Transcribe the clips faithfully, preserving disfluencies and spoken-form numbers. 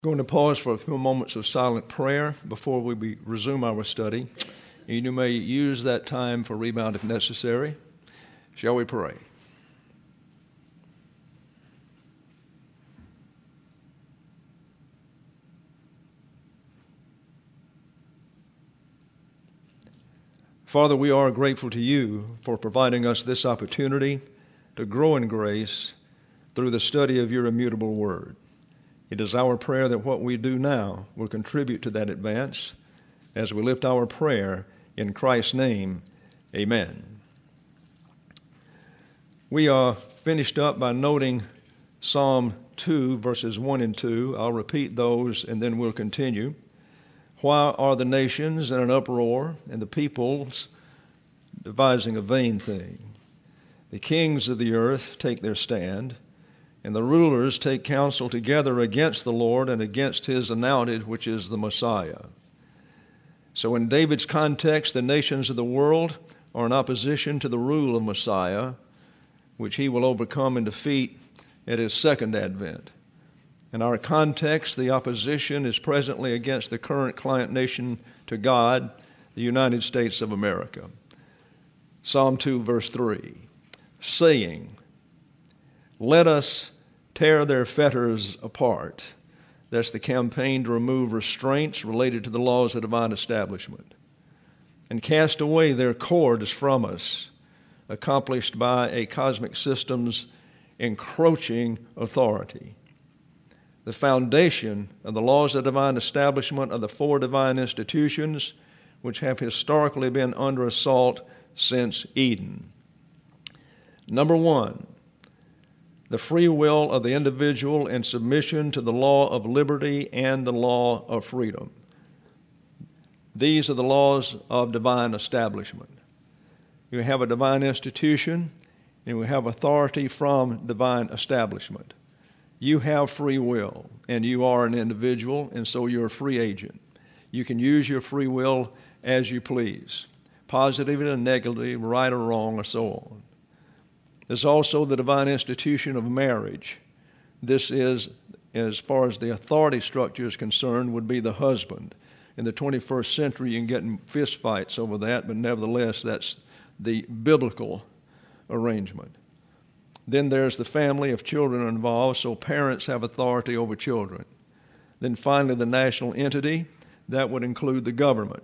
Going to pause for a few moments of silent prayer before we be, resume our study. And you may use that time for rebound if necessary. Shall we pray? Father, we are grateful to you for providing us this opportunity to grow in grace through the study of your immutable word. It is our prayer that what we do now will contribute to that advance as we lift our prayer in Christ's name. Amen. We are finished up by noting Psalm two, verses one and two. I'll repeat those and then we'll continue. Why are the nations in an uproar and the peoples devising a vain thing? The kings of the earth take their stand, and the rulers take counsel together against the Lord and against his anointed, which is the Messiah. So in David's context, the nations of the world are in opposition to the rule of Messiah, which he will overcome and defeat at his second advent. In our context, the opposition is presently against the current client nation to God, the United States of America. Psalm two, verse three, saying, "Let us tear their fetters apart." That's the campaign to remove restraints related to the laws of divine establishment. "And cast away their cords from us," accomplished by a cosmic system's encroaching authority. The foundation of the laws of divine establishment are the four divine institutions which have historically been under assault since Eden. Number one, the free will of the individual in submission to the law of liberty and the law of freedom. These are the laws of divine establishment. You have a divine institution, and we have authority from divine establishment. You have free will, and you are an individual, and so you're a free agent. You can use your free will as you please, positive and negative, right or wrong, or so on. There's also the divine institution of marriage. This is, as far as the authority structure is concerned, would be the husband. In the twenty-first century, you can get in fist fights over that, but nevertheless, that's the biblical arrangement. Then there's the family if children are involved, so parents have authority over children. Then finally, the national entity, that would include the government.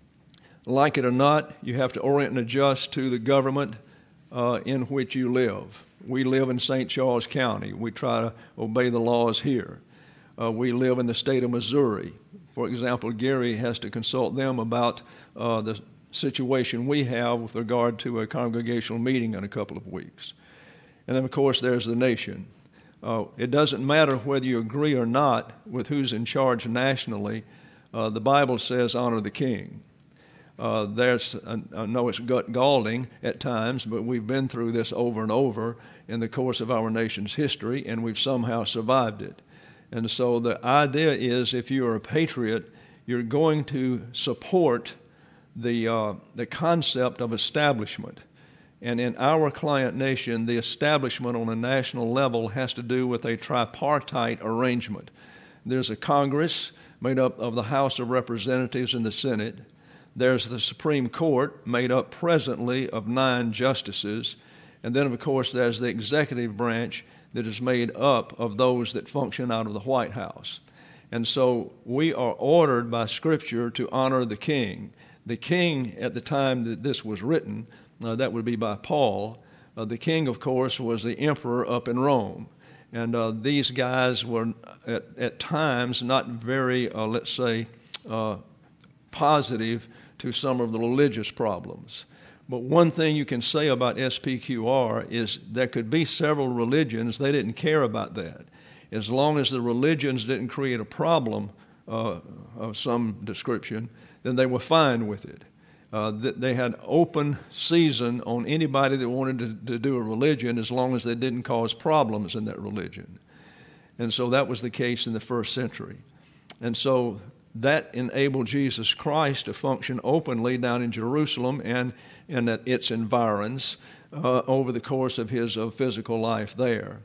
Like it or not, you have to orient and adjust to the government uh, in which you live. We live in Saint Charles County. We try to obey the laws here. Uh, we live in the state of Missouri. For example, Gary has to consult them about uh, the situation we have with regard to a congregational meeting in a couple of weeks. And then, of course, there's the nation. Uh, it doesn't matter whether you agree or not with who's in charge nationally. Uh, the Bible says honor the king. Uh, there's, I know it's gut-galling at times, but we've been through this over and over in the course of our nation's history, and we've somehow survived it. And so the idea is if you're a patriot, you're going to support the, uh, the concept of establishment. And in our client nation, the establishment on a national level has to do with a tripartite arrangement. There's a Congress made up of the House of Representatives and the Senate. There's the Supreme Court made up presently of nine justices. And then, of course, there's the executive branch that is made up of those that function out of the White House. And so we are ordered by Scripture to honor the king. The king, at the time that this was written, Uh, that would be by Paul. Uh, the king, of course, was the emperor up in Rome. And uh, these guys were at, at times not very, uh, let's say, uh, positive to some of the religious problems. But one thing you can say about S P Q R is there could be several religions. They didn't care about that. As long as the religions didn't create a problem uh, of some description, then they were fine with it. Uh, th- they had open season on anybody that wanted to, to do a religion as long as they didn't cause problems in that religion. And so that was the case in the first century. And so that enabled Jesus Christ to function openly down in Jerusalem and in its environs uh, over the course of his uh, physical life there.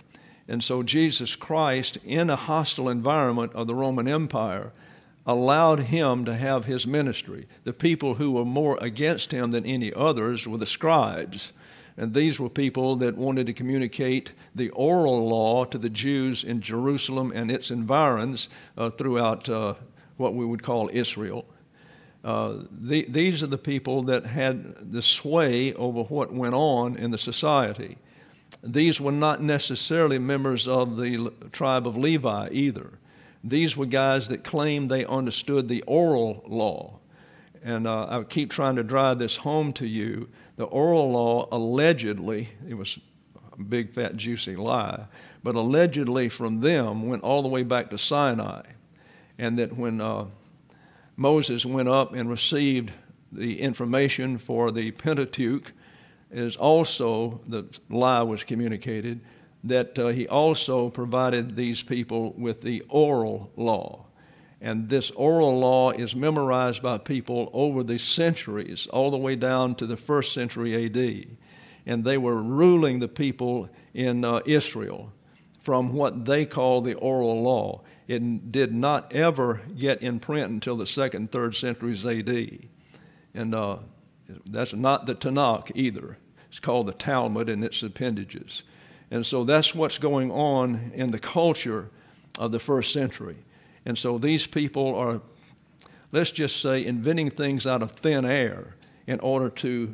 And so Jesus Christ, in a hostile environment of the Roman Empire, allowed him to have his ministry. The people who were more against him than any others were the scribes. And these were people that wanted to communicate the oral law to the Jews in Jerusalem and its environs uh, throughout uh, what we would call Israel. Uh, the, these are the people that had the sway over what went on in the society. These were not necessarily members of the tribe of Levi either. These were guys that claimed they understood the oral law. And uh, I keep trying to drive this home to you. The oral law allegedly, it was a big, fat, juicy lie, but allegedly from them went all the way back to Sinai. And that when uh, Moses went up and received the information for the Pentateuch, is also, the lie was communicated, that uh, he also provided these people with the oral law. And this oral law is memorized by people over the centuries, all the way down to the first century A D. And they were ruling the people in uh, Israel from what they call the oral law. It did not ever get in print until the second, third centuries A D. And uh, that's not the Tanakh either. It's called the Talmud and its appendages. And so that's what's going on in the culture of the first century. And so these people are, let's just say, inventing things out of thin air in order to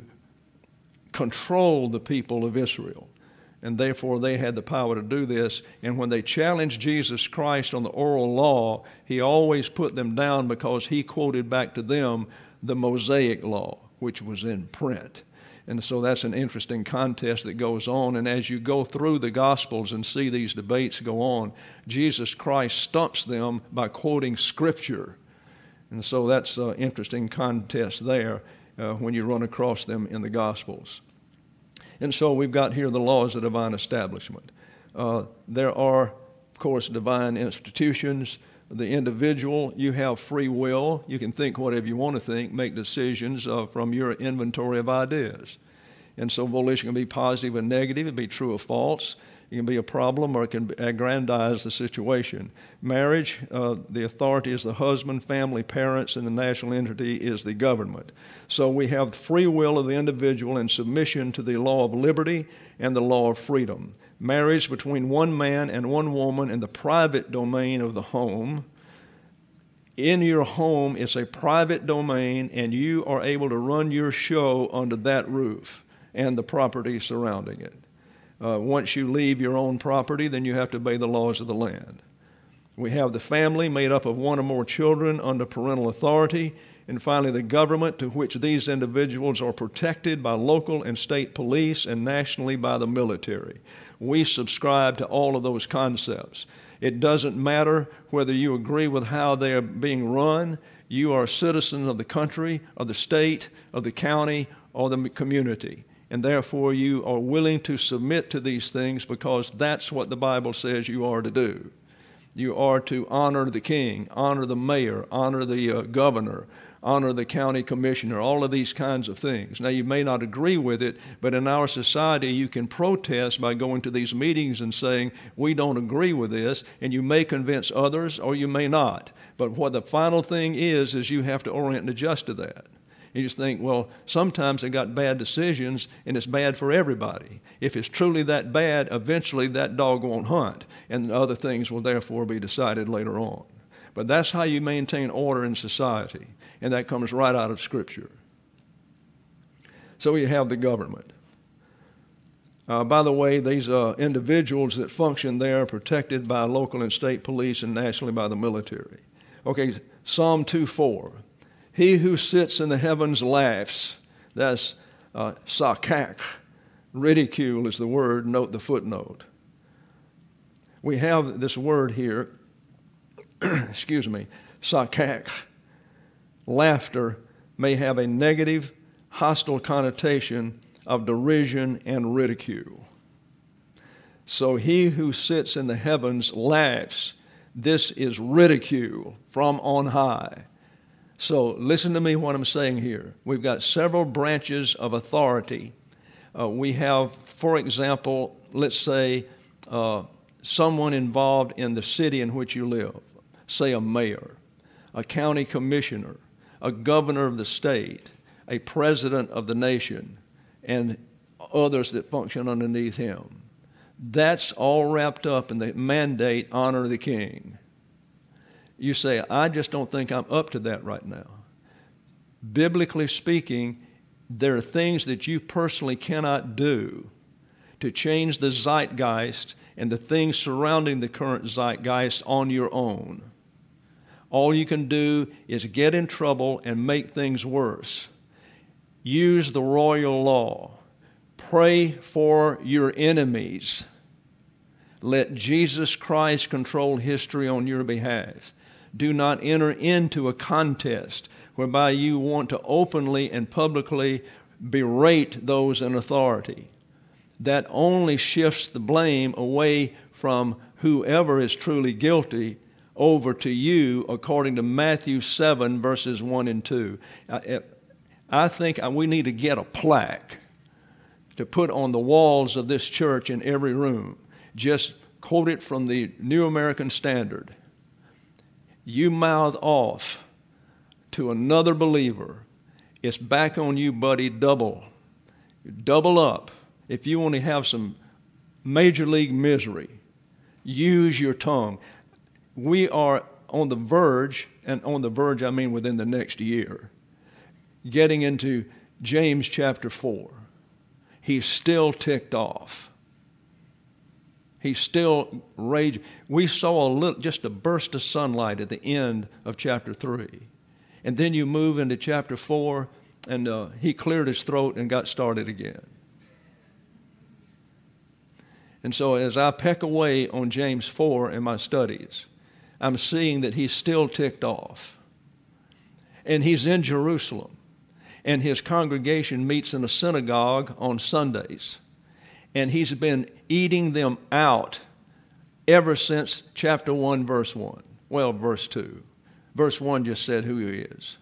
control the people of Israel. And therefore they had the power to do this. And when they challenged Jesus Christ on the oral law, he always put them down because he quoted back to them the Mosaic law, which was in print. And so that's an interesting contest that goes on. And as you go through the Gospels and see these debates go on, Jesus Christ stumps them by quoting Scripture. And so that's an interesting contest there uh, when you run across them in the Gospels. And so we've got here the laws of divine establishment. Uh, there are, of course, divine institutions. The individual, you have free will. You can think whatever you want to think, make decisions uh, from your inventory of ideas. And so volition can be positive and negative. It can be true or false. It can be a problem or it can aggrandize the situation. Marriage, uh, the authority is the husband, family, parents, and the national entity is the government. So we have the free will of the individual in submission to the law of liberty and the law of freedom. Marriage between one man and one woman in the private domain of the home. In your home, it's a private domain, and you are able to run your show under that roof and the property surrounding it. Uh, once you leave your own property, then you have to obey the laws of the land. We have the family made up of one or more children under parental authority. And finally, the government, to which these individuals are protected by local and state police and nationally by the military. We subscribe to all of those concepts. It doesn't matter whether you agree with how they are being run. You are a citizen of the country, of the state, of the county, or the community. And therefore, you are willing to submit to these things because that's what the Bible says you are to do. You are to honor the king, honor the mayor, honor the uh, governor, honor the county commissioner, all of these kinds of things. Now, you may not agree with it, but in our society, you can protest by going to these meetings and saying, we don't agree with this, and you may convince others or you may not. But what the final thing is, is you have to orient and adjust to that. You just think, well, sometimes they got bad decisions, and it's bad for everybody. If it's truly that bad, eventually that dog won't hunt, and other things will therefore be decided later on. But that's how you maintain order in society, and that comes right out of Scripture. So you have the government. Uh, by the way, these uh, individuals that function there are protected by local and state police and nationally by the military. Okay, Psalm two four. He who sits in the heavens laughs. That's uh, sakak. Ridicule is the word. Note the footnote. We have this word here, excuse me, sakak. Laughter may have a negative, hostile connotation of derision and ridicule. So he who sits in the heavens laughs. This is ridicule from on high. So listen to me what I'm saying here. We've got several branches of authority. Uh, we have, for example, let's say uh, someone involved in the city in which you live, say a mayor, a county commissioner, a governor of the state, a president of the nation, and others that function underneath him. That's all wrapped up in the mandate, honor the king. You say, I just don't think I'm up to that right now. Biblically speaking, there are things that you personally cannot do to change the zeitgeist and the things surrounding the current zeitgeist on your own. All you can do is get in trouble and make things worse. Use the royal law. Pray for your enemies. Let Jesus Christ control history on your behalf. Do not enter into a contest whereby you want to openly and publicly berate those in authority. That only shifts the blame away from whoever is truly guilty over to you, according to Matthew seven, verses one and two. I think we need to get a plaque to put on the walls of this church in every room. Just quote it from the New American Standard. You mouth off to another believer, it's back on you, buddy, double. Double up. If you want to have some major league misery, use your tongue. We are on the verge, and on the verge I mean within the next year, getting into James chapter four. He's still ticked off. He's still raging. We saw a little, just a burst of sunlight at the end of chapter three. And then you move into chapter four, and uh, he cleared his throat and got started again. And so as I peck away on James four in my studies, I'm seeing that he's still ticked off. And he's in Jerusalem. And his congregation meets in a synagogue on Sundays. And he's been eating them out ever since chapter one, verse one. Well, verse two. Verse one just said who he is.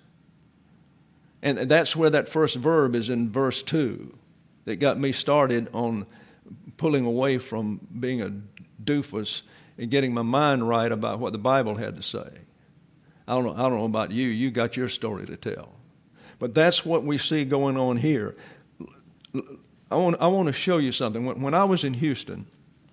And that's where that first verb is in verse two that got me started on pulling away from being a doofus and getting my mind right about what the Bible had to say. I don't know, I don't know about you. You got your story to tell. But that's what we see going on here. I want, I want to show you something. When, when I was in Houston,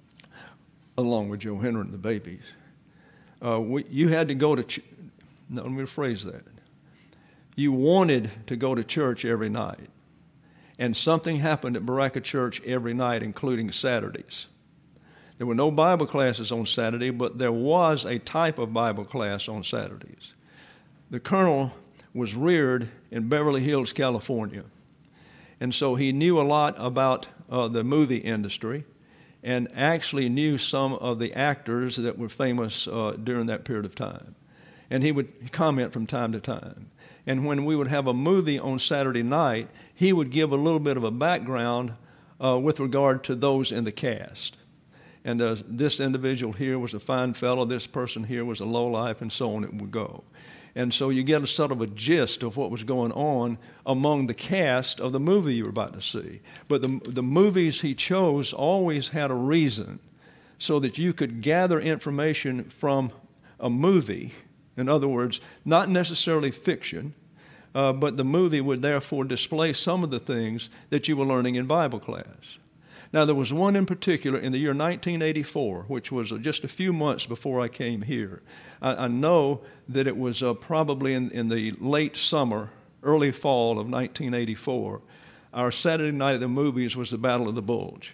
along with Joe Henry and the babies, uh, we, you had to go to, ch- no, let me rephrase that. You wanted to go to church every night. And something happened at Baraka Church every night, including Saturdays. There were no Bible classes on Saturday, but there was a type of Bible class on Saturdays. The colonel was reared in Beverly Hills, California. And so he knew a lot about uh, the movie industry and actually knew some of the actors that were famous uh, during that period of time. And he would comment from time to time. And when we would have a movie on Saturday night, he would give a little bit of a background uh, with regard to those in the cast. And uh, this individual here was a fine fellow, this person here was a lowlife, and so on it would go. And so you get a sort of a gist of what was going on among the cast of the movie you were about to see. But the, the movies he chose always had a reason so that you could gather information from a movie. In other words, not necessarily fiction, uh, but the movie would therefore display some of the things that you were learning in Bible class. Now, there was one in particular in the year nineteen eighty-four, which was just a few months before I came here. I, I know that it was uh, probably in, in the late summer, early fall of nineteen eighty-four. Our Saturday night at the movies was the Battle of the Bulge.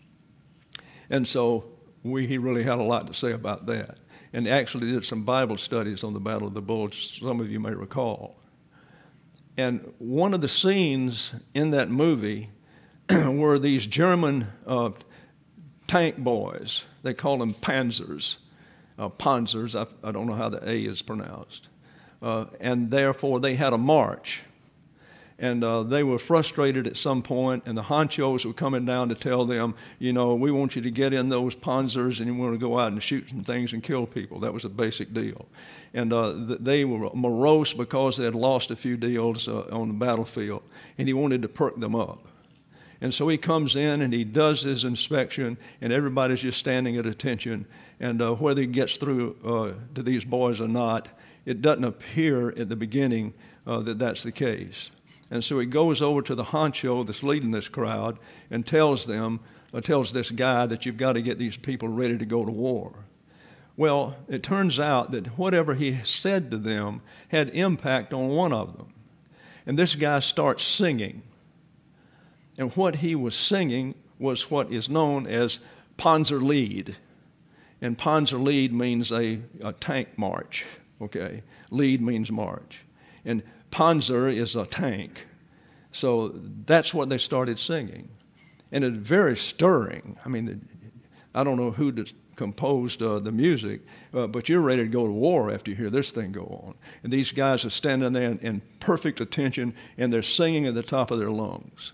And so we, he really had a lot to say about that. And actually did some Bible studies on the Battle of the Bulge, some of you may recall. And one of the scenes in that movie were these German uh, tank boys. They call them Panzers, uh, Panzers. I, I don't know how the A is pronounced. Uh, and therefore, they had a march. And uh, they were frustrated at some point, and the honchos were coming down to tell them, you know, we want you to get in those Panzers, and you want to go out and shoot some things and kill people. That was a basic deal. And uh, th- they were morose because they had lost a few deals uh, on the battlefield, and he wanted to perk them up. And so he comes in and he does his inspection, and everybody's just standing at attention. And uh, whether he gets through uh, to these boys or not, it doesn't appear at the beginning uh, that that's the case. And so he goes over to the honcho that's leading this crowd and tells them, uh, tells this guy that you've got to get these people ready to go to war. Well, it turns out that whatever he said to them had impact on one of them. And this guy starts singing. And what he was singing was what is known as Panzerlied. And Panzerlied means a, a tank march, okay? Lied means march. And Panzer is a tank. So that's what they started singing. And it's very stirring. I mean, I don't know who composed uh, the music, uh, but you're ready to go to war after you hear this thing go on. And these guys are standing there in, in perfect attention, and they're singing at the top of their lungs.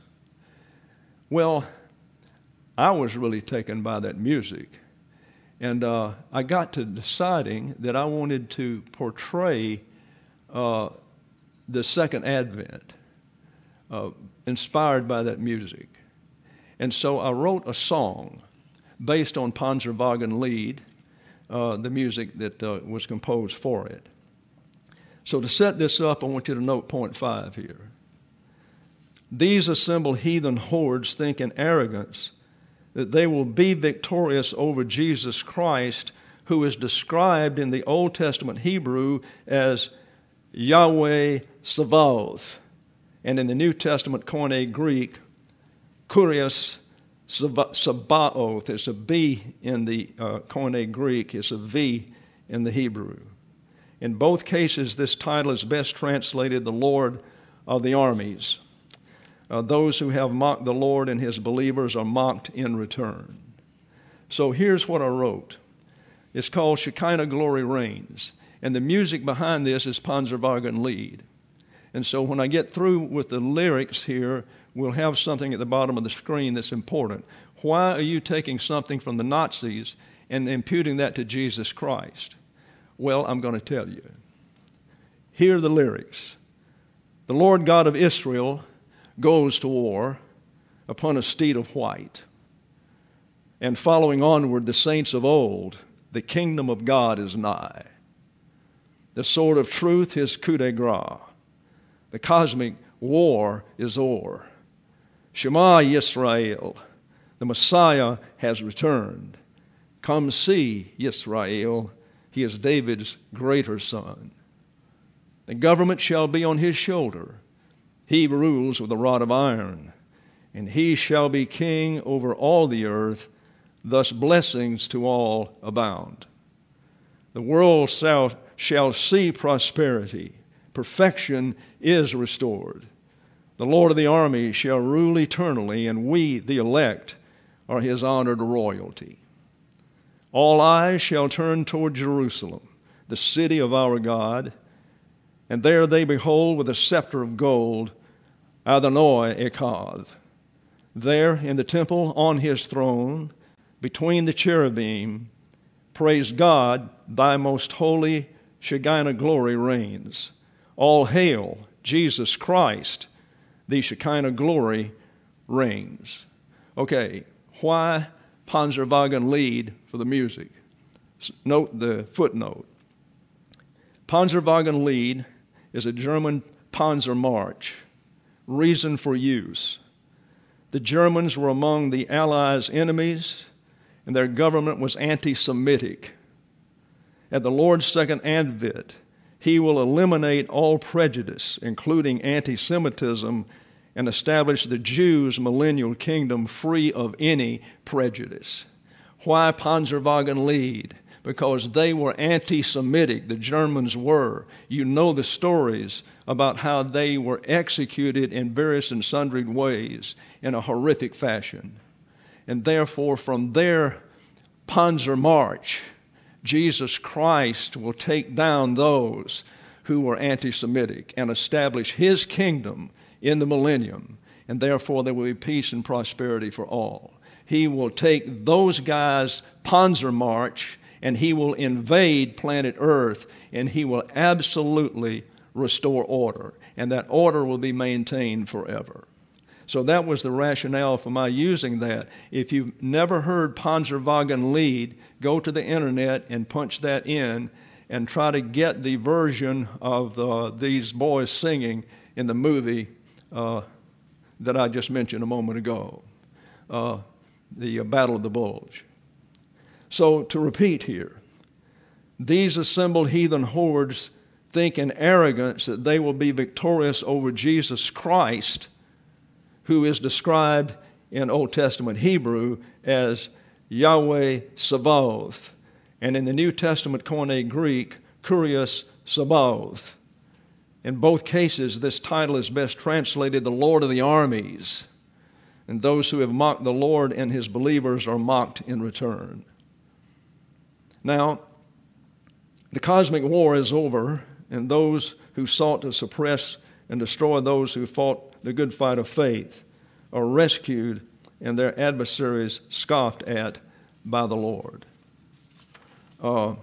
Well, I was really taken by that music. And uh, I got to deciding that I wanted to portray uh, the second advent, uh, inspired by that music. And so I wrote a song based on Panzerwagenlied, uh, the music that uh, was composed for it. So to set this up, I want you to note point five here. These assembled heathen hordes think in arrogance that they will be victorious over Jesus Christ, who is described in the Old Testament Hebrew as Yahweh Sabaoth, and in the New Testament Koine Greek, Kyrios Sabaoth. It's a B in the uh, Koine Greek, it's a V in the Hebrew. In both cases, this title is best translated the Lord of the armies. Uh, those who have mocked the Lord and his believers are mocked in return. So here's what I wrote. It's called Shekinah Glory Reigns. And the music behind this is Panzerwagenlied. And so when I get through with the lyrics here, we'll have something at the bottom of the screen that's important. Why are you taking something from the Nazis and imputing that to Jesus Christ? Well, I'm going to tell you. Here are the lyrics. The Lord God of Israel goes to war upon a steed of white. And following onward, the saints of old, the kingdom of God is nigh. The sword of truth, his coup de grace. The cosmic war is o'er. Shema Yisrael, the Messiah has returned. Come see Yisrael, he is David's greater son. The government shall be on his shoulder. He rules with a rod of iron, and he shall be king over all the earth, thus blessings to all abound. The world shall, shall see prosperity. Perfection is restored. The Lord of the armies shall rule eternally, and we, the elect, are his honored royalty. All eyes shall turn toward Jerusalem, the city of our God, and there they behold with a scepter of gold Adonai Echad. There in the temple on his throne, between the cherubim, praise God, thy most holy Shekinah glory reigns. All hail Jesus Christ, the Shekinah glory reigns. Okay, why Panzerwagenlied for the music? Note the footnote. Panzerwagenlied is a German Panzer march. Reason for use. The Germans were among the Allies' enemies, and their government was anti-Semitic. At the Lord's second advent, he will eliminate all prejudice, including anti-Semitism, and establish the Jews' millennial kingdom free of any prejudice. Why Panzerwagenlied? Because they were anti-Semitic, the Germans were. You know the stories about how they were executed in various and sundry ways in a horrific fashion. And therefore, from their Panzer March, Jesus Christ will take down those who were anti-Semitic and establish his kingdom in the millennium. And therefore, there will be peace and prosperity for all. He will take those guys' Panzer March and he will invade planet Earth, and he will absolutely restore order, and that order will be maintained forever. So that was the rationale for my using that. If you've never heard Panzerwagen Lied, go to the internet and punch that in and try to get the version of uh, these boys singing in the movie uh, that I just mentioned a moment ago, uh, the uh, Battle of the Bulge. So to repeat here, these assembled heathen hordes think in arrogance that they will be victorious over Jesus Christ, who is described in Old Testament Hebrew as Yahweh Sabaoth, and in the New Testament Koine Greek, Kurios Sabaoth. In both cases, this title is best translated the Lord of the Armies, and those who have mocked the Lord and his believers are mocked in return. Now, the cosmic war is over, and those who sought to suppress and destroy those who fought the good fight of faith are rescued and their adversaries scoffed at by the Lord. Uh,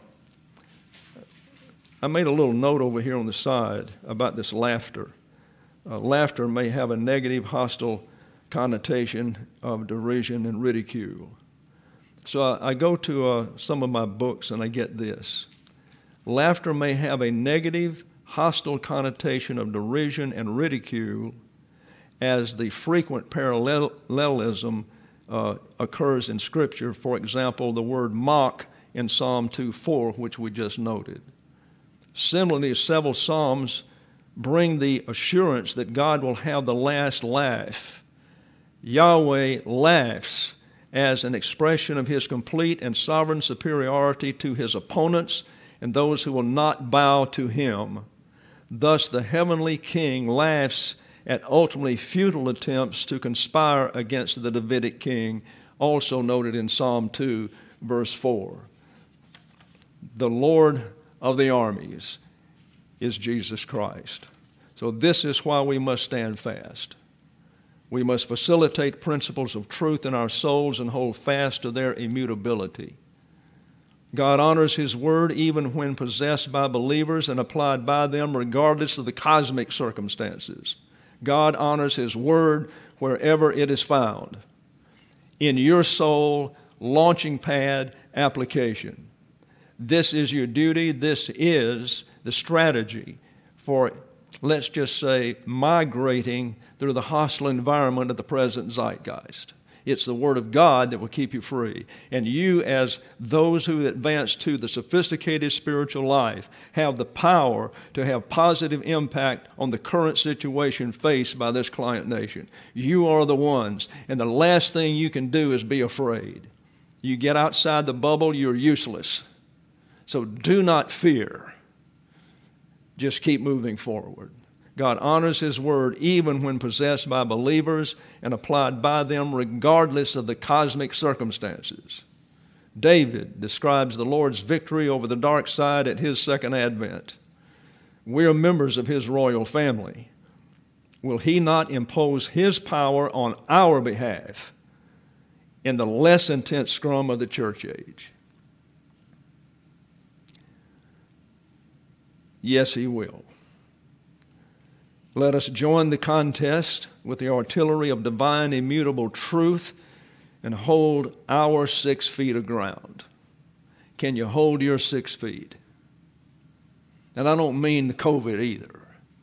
I made a little note over here on the side about this laughter. Uh, laughter may have a negative, hostile connotation of derision and ridicule. So I, I go to uh, some of my books and I get this. Laughter may have a negative, hostile connotation of derision and ridicule, as the frequent parallelism uh, occurs in Scripture. For example, the word mock in Psalm two four, which we just noted. Similarly, several psalms bring the assurance that God will have the last laugh. Yahweh laughs as an expression of his complete and sovereign superiority to his opponents and those who will not bow to him. Thus, the heavenly king laughs at ultimately futile attempts to conspire against the Davidic king, also noted in Psalm two, verse four. The Lord of the armies is Jesus Christ. So this is why we must stand fast. We must facilitate principles of truth in our souls and hold fast to their immutability. God honors his word even when possessed by believers and applied by them regardless of the cosmic circumstances. God honors his word wherever it is found. In your soul, launching pad application. This is your duty. This is the strategy for, let's just say, migrating through the hostile environment of the present zeitgeist. It's the Word of God that will keep you free. And you, as those who advance to the sophisticated spiritual life, have the power to have positive impact on the current situation faced by this client nation. You are the ones. And the last thing you can do is be afraid. You get outside the bubble, you're useless. So do not fear. Just keep moving forward. God honors his word even when possessed by believers and applied by them regardless of the cosmic circumstances. David describes the Lord's victory over the dark side at his second advent. We are members of his royal family. Will he not impose his power on our behalf in the less intense scrum of the church age? Yes, he will. Let us join the contest with the artillery of divine immutable truth and hold our six feet of ground. Can you hold your six feet? And I don't mean the COVID either.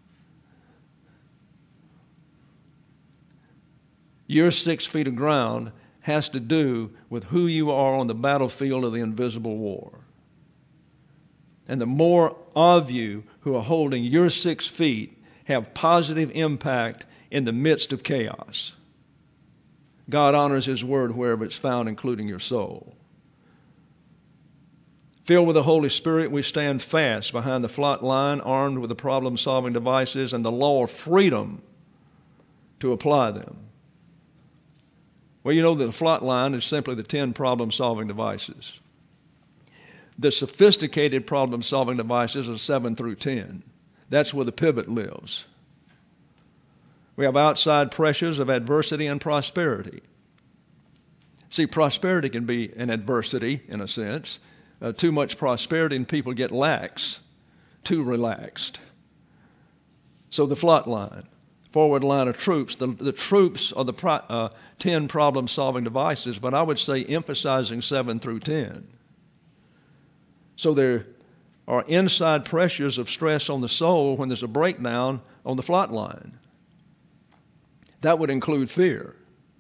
Your six feet of ground has to do with who you are on the battlefield of the invisible war. And the more of you who are holding your six feet have positive impact in the midst of chaos. God honors his word wherever it's found, including your soul. Filled with the Holy Spirit, we stand fast behind the front line, armed with the problem-solving devices and the law of freedom to apply them. Well, you know that the front line is simply the ten problem-solving devices. The sophisticated problem-solving devices are seven through ten. That's where the pivot lives. We have outside pressures of adversity and prosperity. See, prosperity can be an adversity in a sense. Uh, too much prosperity and people get lax, too relaxed. So the flat line. forward line of troops. The, the troops are the pro, uh, ten problem-solving devices, but I would say emphasizing seven through ten. So there are inside pressures of stress on the soul when there's a breakdown on the flight line. That would include fear.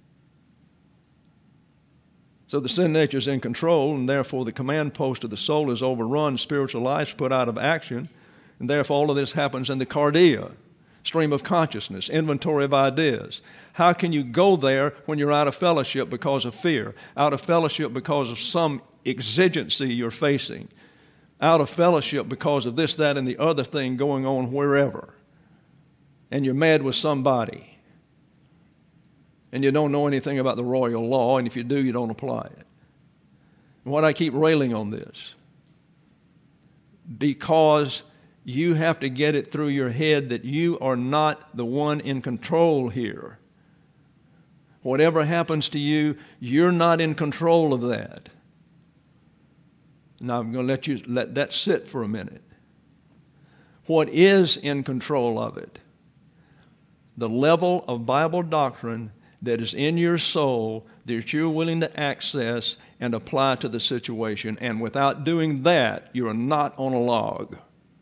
So the sin nature is in control, and therefore the command post of the soul is overrun, spiritual life is put out of action, and therefore all of this happens in the cardia, stream of consciousness, inventory of ideas. How can you go there when you're out of fellowship because of fear, out of fellowship because of some exigency you're facing, out of fellowship because of this, that, and the other thing going on wherever, and you're mad with somebody, and you don't know anything about the royal law, and if you do, you don't apply it. And why do I keep railing on this? Because you have to get it through your head that you are not the one in control here. Whatever happens to you, you're not in control of that. Now I'm going to let you let that sit for a minute. What is in control of it? The level of Bible doctrine that is in your soul that you're willing to access and apply to the situation. And without doing that, you are not on a log.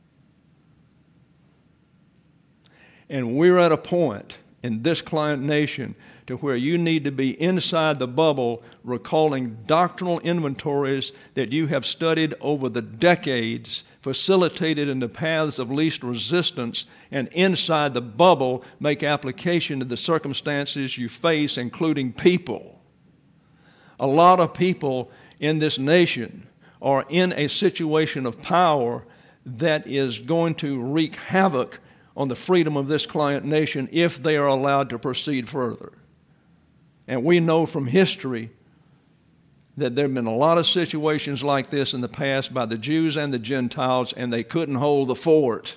And we're at a point in this client nation to where you need to be inside the bubble recalling doctrinal inventories that you have studied over the decades, facilitated in the paths of least resistance, and inside the bubble make application to the circumstances you face, including people. A lot of people in this nation are in a situation of power that is going to wreak havoc on the freedom of this client nation if they are allowed to proceed further. And we know from history that there have been a lot of situations like this in the past by the Jews and the Gentiles, and they couldn't hold the fort.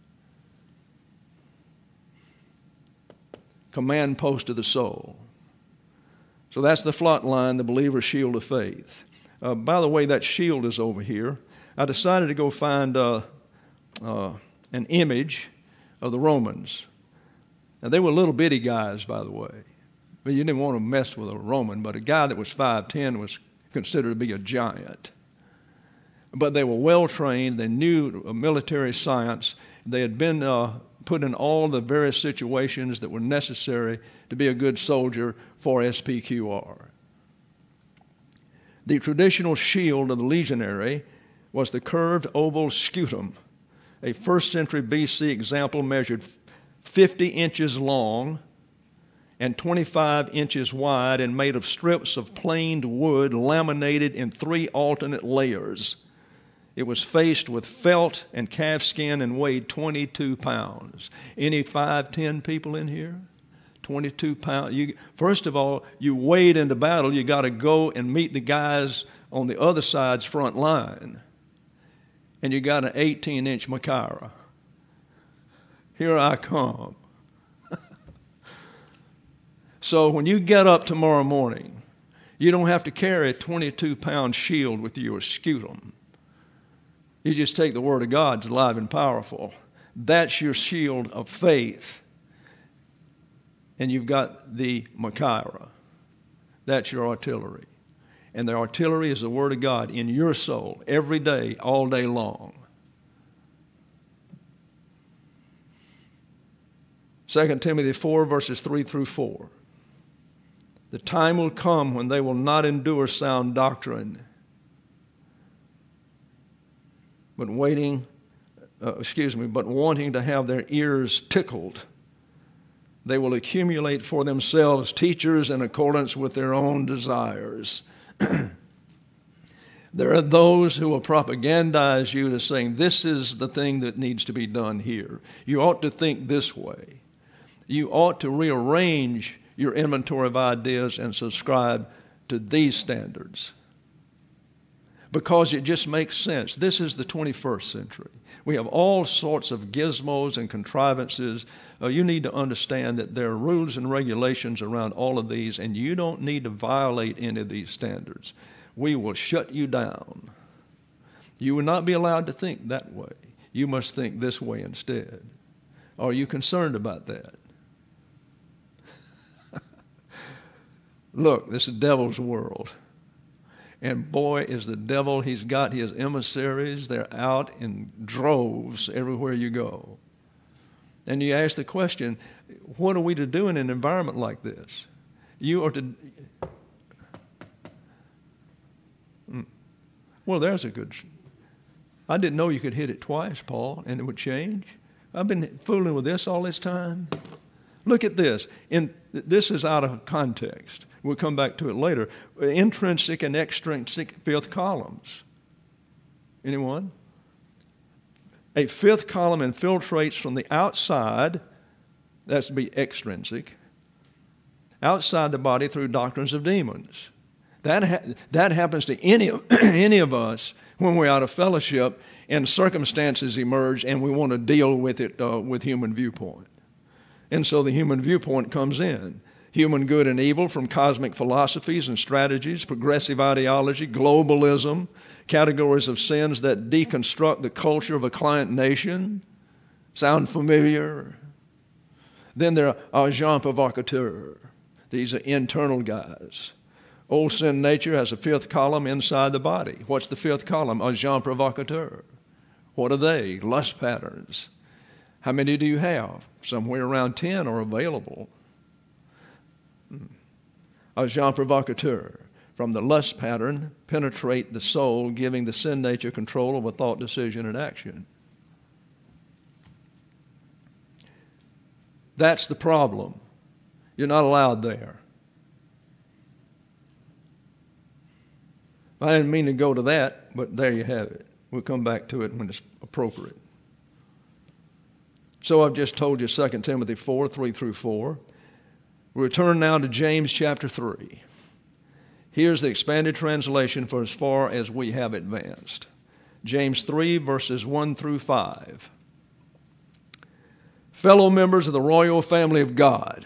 Command post of the soul. So that's the flight line, the believer's shield of faith. Uh, by the way, that shield is over here. I decided to go find uh, uh, an image of the Romans. Now, they were little bitty guys, by the way. But you didn't want to mess with a Roman, but a guy that was five ten was considered to be a giant. But they were well-trained. They knew military science. They had been uh, put in all the various situations that were necessary to be a good soldier for S P Q R. The traditional shield of the legionary was the curved oval scutum. A first century B C example measured fifty inches long and twenty-five inches wide and made of strips of planed wood laminated in three alternate layers. It was faced with felt and calf skin and weighed twenty-two pounds. Any five ten people in here? twenty-two pounds. You, first of all, you wade into battle. You got to go and meet the guys on the other side's front line. And you got an eighteen inch Machaira. Here I come. So when you get up tomorrow morning, you don't have to carry a twenty-two pound shield with you or scutum. You just take the Word of God, it's alive and powerful. That's your shield of faith. And you've got the Machaira. That's your artillery. And the artillery is the Word of God in your soul every day, all day long. Second Timothy four, verses three through four. The time will come when they will not endure sound doctrine, but waiting, uh, excuse me, but wanting to have their ears tickled. They will accumulate for themselves teachers in accordance with their own desires. There are those who will propagandize you to saying, this is the thing that needs to be done here. You ought to think this way. You ought to rearrange your inventory of ideas and subscribe to these standards. Because it just makes sense. This is the twenty-first century. We have all sorts of gizmos and contrivances. Uh, you need to understand that there are rules and regulations around all of these, and you don't need to violate any of these standards. We will shut you down. You will not be allowed to think that way. You must think this way instead. Are you concerned about that? Look, this is the devil's world. And boy, is the devil, he's got his emissaries. They're out in droves everywhere you go. And you ask the question, what are we to do in an environment like this? You are to... Well, there's a good... I didn't know you could hit it twice, Paul, and it would change. I've been fooling with this all this time. Look at this. In, this is out of context. We'll come back to it later. Intrinsic and extrinsic fifth columns. Anyone? A fifth column infiltrates from the outside, that's to be extrinsic, outside the body through doctrines of demons. That ha- that happens to any of, any of us when we're out of fellowship and circumstances emerge and we want to deal with it uh, with human viewpoint. And so the human viewpoint comes in. Human good and evil from cosmic philosophies and strategies, progressive ideology, globalism, categories of sins that deconstruct the culture of a client nation. Sound familiar? Then there are agents provocateurs. These are internal guys. Old sin nature has a fifth column inside the body. What's the fifth column? Agents provocateurs. What are they? Lust patterns. How many do you have? Somewhere around ten are available. Agents provocateurs. From the lust pattern, penetrate the soul, giving the sin nature control over thought, decision, and action. That's the problem. You're not allowed there. I didn't mean to go to that, but there you have it. We'll come back to it when it's appropriate. So I've just told you Second Timothy four, three through four. We return now to James chapter three. Here's the expanded translation for as far as we have advanced. James three, verses one through five. Fellow members of the royal family of God,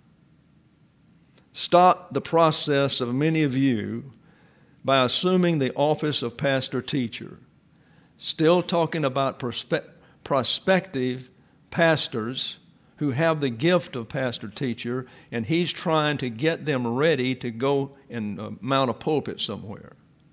stop the process of many of you by assuming the office of pastor-teacher. Still talking about perspe- prospective pastors who have the gift of pastor-teacher, and he's trying to get them ready to go and uh, mount a pulpit somewhere.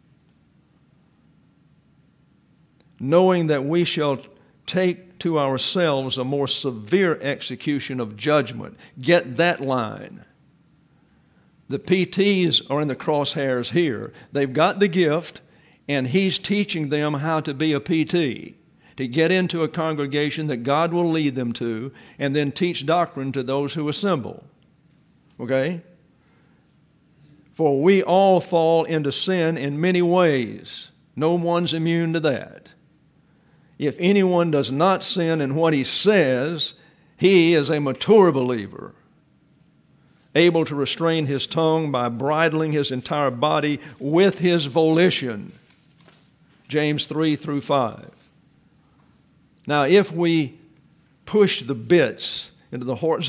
Knowing that we shall take to ourselves a more severe execution of judgment. Get that line. The P Ts are in the crosshairs here. They've got the gift, and he's teaching them how to be a P T, to get into a congregation that God will lead them to, and then teach doctrine to those who assemble. Okay? For we all fall into sin in many ways. No one's immune to that. If anyone does not sin in what he says, he is a mature believer, able to restrain his tongue by bridling his entire body with his volition. James three through five. Now, if we push the bits into the horse,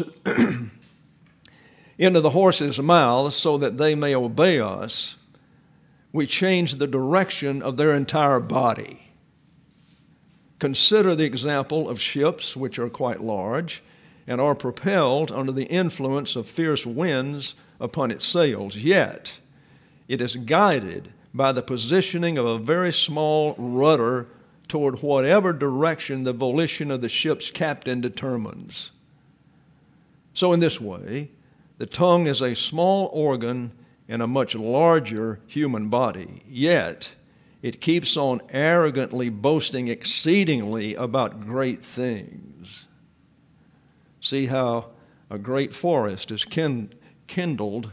into the horses' mouths so that they may obey us, we change the direction of their entire body. Consider the example of ships, which are quite large and are propelled under the influence of fierce winds upon its sails. Yet, it is guided by the positioning of a very small rudder toward whatever direction the volition of the ship's captain determines. So in this way, the tongue is a small organ in a much larger human body, yet it keeps on arrogantly boasting exceedingly about great things. See how a great forest is kin- kindled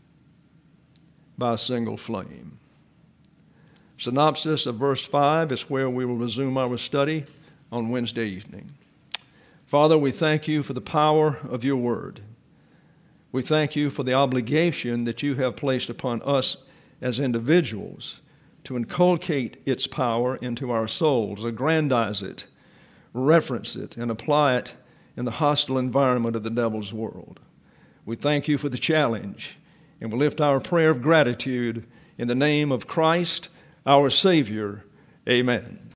by a single flame. Synopsis of verse five is where we will resume our study on Wednesday evening. Father, we thank you for the power of your word. We thank you for the obligation that you have placed upon us as individuals to inculcate its power into our souls, aggrandize it, reference it, and apply it in the hostile environment of the devil's world. We thank you for the challenge, and we lift our prayer of gratitude in the name of Christ, our Savior. Amen.